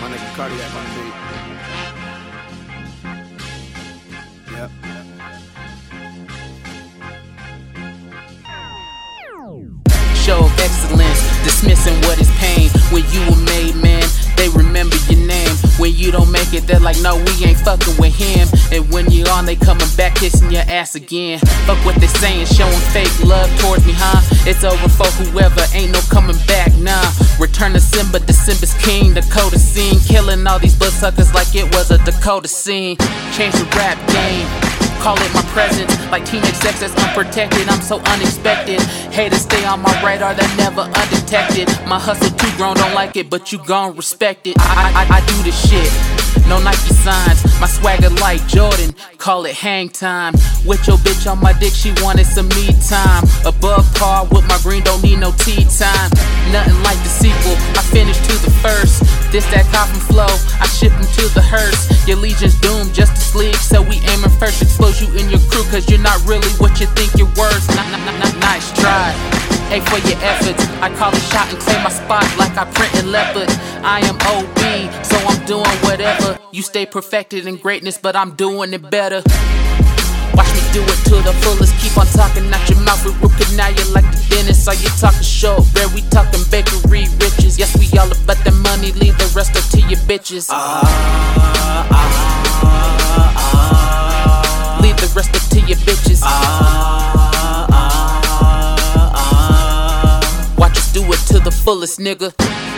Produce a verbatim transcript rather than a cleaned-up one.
my nigga Cardiac on the beat. Yep. Show of excellence, dismissing what is pain. When you were made, man, they remember your name. When you don't make it, they're like, no, we ain't fucking with him. And when you're on, they coming back, kissing your ass again. Fuck what they saying, showing fake love towards me, huh? It's over for whoever, ain't no coming back, nah. Return to Simba, December's king, Dakota scene. Killing all these bloodsuckers like it was a Dakota scene. Change the rap game, call it my presence. Like teenage sex that's unprotected, I'm so unexpected. Haters stay on my radar, they're never undetected. My hustle too grown, don't like it, but you gon' respect it. I, I, I do this shit, no Nike signs. My swagger like Jordan, call it hang time. With your bitch on my dick, she wanted some me time. Above par with my green, don't need no tea time. Nothing like the sequel, I finished to the first. This that coffin flow, I ship him to the hearse. Your legion's doomed just to sleep, so we aiming first. Expose you in your crew, cause you're not really what you think you're worth. N -n -n -n Nice try, A for your efforts. I call a shot and claim my spot like I print in leopard. I am O B, so I'm doing whatever. You stay perfected in greatness, but I'm doing it better. Watch me do it to the fullest. Keep on talking out your mouth with root canal. You like the dentist, are you talking short bread? We talking bakery riches. Yes, we all about the money. Leave the rest up to your bitches. Ah, ah, ah, ah. Leave the rest up to your bitches. Ah, ah, ah, ah. Watch us do it to the fullest, nigga.